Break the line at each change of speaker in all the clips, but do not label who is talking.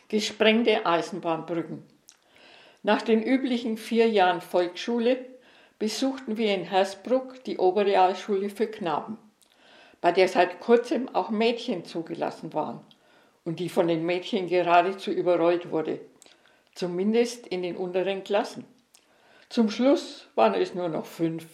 Gesprengte Eisenbahnbrücken. Nach den üblichen 4 Jahren Volksschule besuchten wir in Hersbruck die Oberrealschule für Knaben, bei der seit kurzem auch Mädchen zugelassen waren und die von den Mädchen geradezu überrollt wurde, zumindest in den unteren Klassen. Zum Schluss waren es nur noch 5.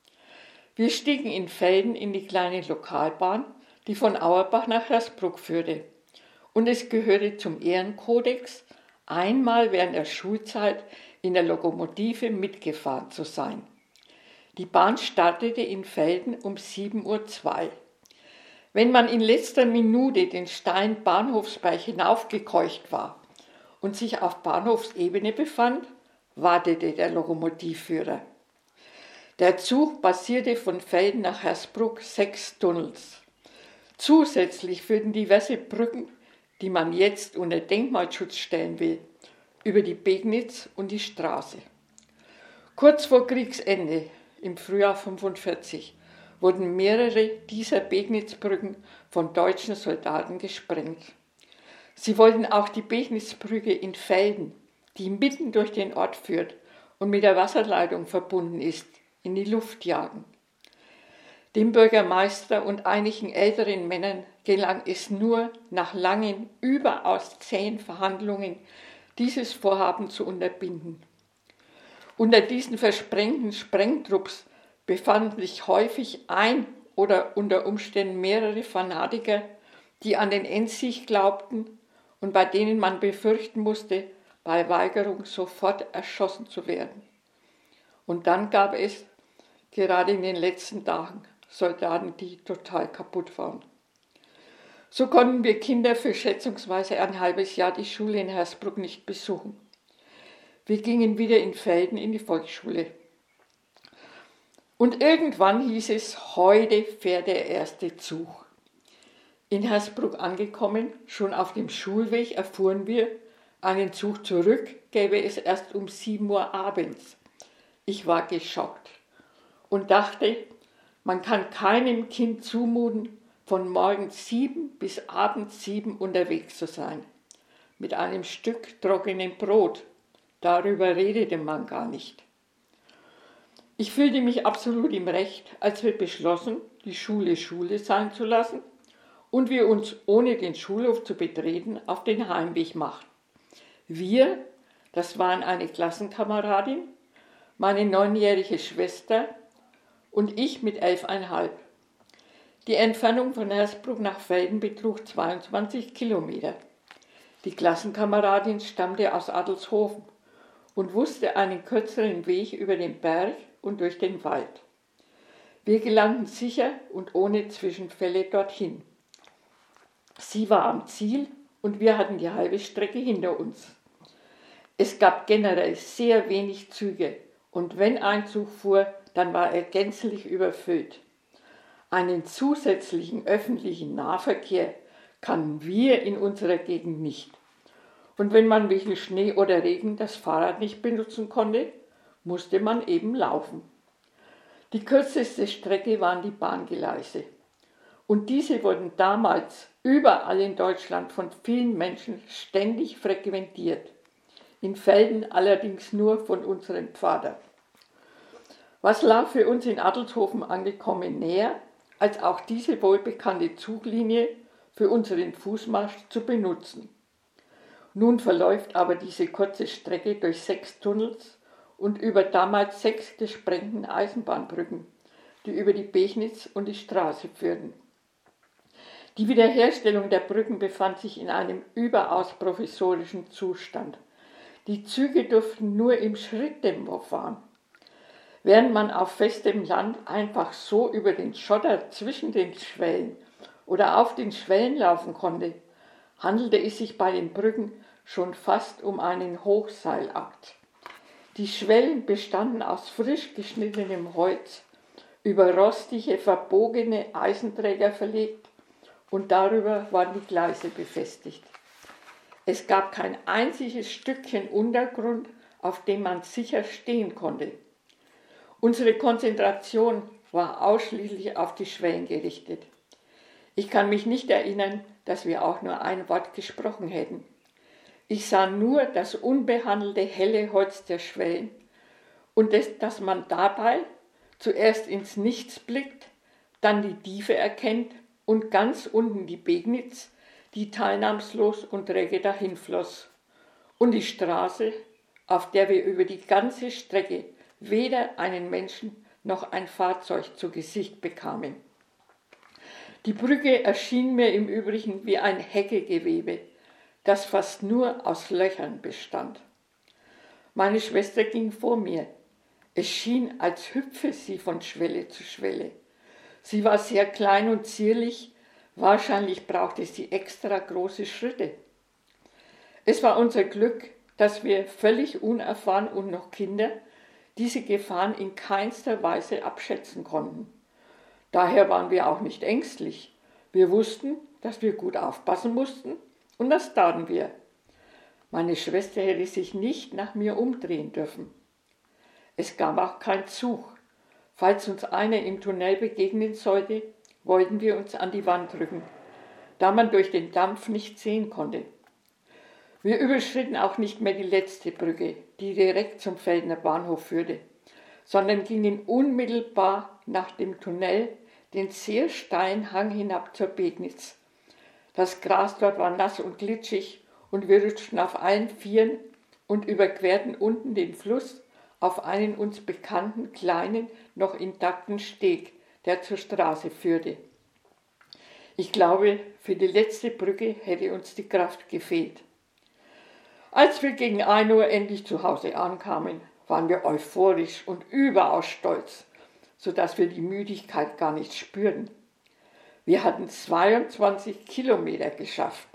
Wir stiegen in Velden in die kleine Lokalbahn, die von Auerbach nach Hersbruck führte. Und es gehörte zum Ehrenkodex, einmal während der Schulzeit in der Lokomotive mitgefahren zu sein. Die Bahn startete in Velden um 7:02 Uhr. Wenn man in letzter Minute den steilen Bahnhofsberg hinaufgekeucht war und sich auf Bahnhofsebene befand, wartete der Lokomotivführer. Der Zug passierte von Velden nach Hersbruck 6 Tunnels. Zusätzlich führten diverse Brücken, die man jetzt unter Denkmalschutz stellen will, über die Pegnitz und die Straße. Kurz vor Kriegsende, im Frühjahr 1945, wurden mehrere dieser Pegnitzbrücken von deutschen Soldaten gesprengt. Sie wollten auch die Pegnitzbrücke in Velden, die mitten durch den Ort führt und mit der Wasserleitung verbunden ist, in die Luft jagen. Dem Bürgermeister und einigen älteren Männern gelang es nur nach langen, überaus zähen Verhandlungen, dieses Vorhaben zu unterbinden. Unter diesen versprengten Sprengtrupps befanden sich häufig ein oder unter Umständen mehrere Fanatiker, die an den Endsieg glaubten und bei denen man befürchten musste, bei Weigerung sofort erschossen zu werden. Und dann gab es, gerade in den letzten Tagen, Soldaten, die total kaputt waren. So konnten wir Kinder für schätzungsweise ein halbes Jahr die Schule in Hersbruck nicht besuchen. Wir gingen wieder in Velden in die Volksschule. Und irgendwann hieß es, heute fährt der erste Zug. In Hersbruck angekommen, schon auf dem Schulweg erfuhren wir, einen Zug zurück gäbe es erst um 7 Uhr abends. Ich war geschockt und dachte, man kann keinem Kind zumuten, von morgens 7 bis abends 7 unterwegs zu sein. Mit einem Stück trockenem Brot. Darüber redete man gar nicht. Ich fühlte mich absolut im Recht, als wir beschlossen, die Schule Schule sein zu lassen und wir uns, ohne den Schulhof zu betreten, auf den Heimweg machten. Wir, das waren eine Klassenkameradin, meine 9-jährige Schwester und ich mit 11,5. Die Entfernung von Hersbruck nach Velden betrug 22 Kilometer. Die Klassenkameradin stammte aus Adelshofen und wusste einen kürzeren Weg über den Berg und durch den Wald. Wir gelangten sicher und ohne Zwischenfälle dorthin. Sie war am Ziel und wir hatten die halbe Strecke hinter uns. Es gab generell sehr wenig Züge und wenn ein Zug fuhr, dann war er gänzlich überfüllt. Einen zusätzlichen öffentlichen Nahverkehr kannten wir in unserer Gegend nicht. Und wenn man wegen Schnee oder Regen das Fahrrad nicht benutzen konnte, musste man eben laufen. Die kürzeste Strecke waren die Bahngleise. Und diese wurden damals überall in Deutschland von vielen Menschen ständig frequentiert. In Velden allerdings nur von unserem Pfarrer. Was lag für uns in Adelshofen angekommen näher, als auch diese wohlbekannte Zuglinie für unseren Fußmarsch zu benutzen. Nun verläuft aber diese kurze Strecke durch 6 Tunnels und über damals 6 gesprengten Eisenbahnbrücken, die über die Pegnitz und die Straße führten. Die Wiederherstellung der Brücken befand sich in einem überaus provisorischen Zustand. Die Züge durften nur im Schritttempo fahren. Während man auf festem Land einfach so über den Schotter zwischen den Schwellen oder auf den Schwellen laufen konnte, handelte es sich bei den Brücken schon fast um einen Hochseilakt. Die Schwellen bestanden aus frisch geschnittenem Holz, über rostige, verbogene Eisenträger verlegt und darüber waren die Gleise befestigt. Es gab kein einziges Stückchen Untergrund, auf dem man sicher stehen konnte. Unsere Konzentration war ausschließlich auf die Schwellen gerichtet. Ich kann mich nicht erinnern, dass wir auch nur ein Wort gesprochen hätten. Ich sah nur das unbehandelte helle Holz der Schwellen und dass man dabei zuerst ins Nichts blickt, dann die Tiefe erkennt und ganz unten die Pegnitz, die teilnahmslos und träge dahinfloss, und die Straße, auf der wir über die ganze Strecke weder einen Menschen noch ein Fahrzeug zu Gesicht bekamen. Die Brücke erschien mir im Übrigen wie ein Heckegewebe, das fast nur aus Löchern bestand. Meine Schwester ging vor mir. Es schien, als hüpfe sie von Schwelle zu Schwelle. Sie war sehr klein und zierlich, wahrscheinlich brauchte sie extra große Schritte. Es war unser Glück, dass wir völlig unerfahren und noch Kinder diese Gefahren in keinster Weise abschätzen konnten. Daher waren wir auch nicht ängstlich. Wir wussten, dass wir gut aufpassen mussten, und das taten wir. Meine Schwester hätte sich nicht nach mir umdrehen dürfen. Es gab auch keinen Zug. Falls uns einer im Tunnel begegnen sollte, wollten wir uns an die Wand drücken, da man durch den Dampf nicht sehen konnte. Wir überschritten auch nicht mehr die letzte Brücke, die direkt zum Feldner Bahnhof führte, sondern gingen unmittelbar nach dem Tunnel den sehr steilen Hang hinab zur Pegnitz. Das Gras dort war nass und glitschig und wir rutschten auf allen Vieren und überquerten unten den Fluss auf einen uns bekannten kleinen, noch intakten Steg, der zur Straße führte. Ich glaube, für die letzte Brücke hätte uns die Kraft gefehlt. Als wir gegen 1 Uhr endlich zu Hause ankamen, waren wir euphorisch und überaus stolz, sodass wir die Müdigkeit gar nicht spürten. Wir hatten 22 Kilometer geschafft.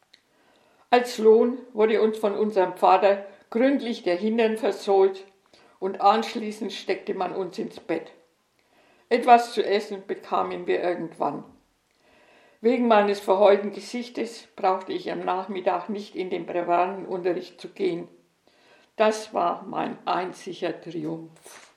Als Lohn wurde uns von unserem Vater gründlich der Hintern versohlt und anschließend steckte man uns ins Bett. Etwas zu essen bekamen wir irgendwann. Wegen meines verheulten Gesichtes brauchte ich am Nachmittag nicht in den Brevarenunterricht zu gehen. Das war mein einziger Triumph.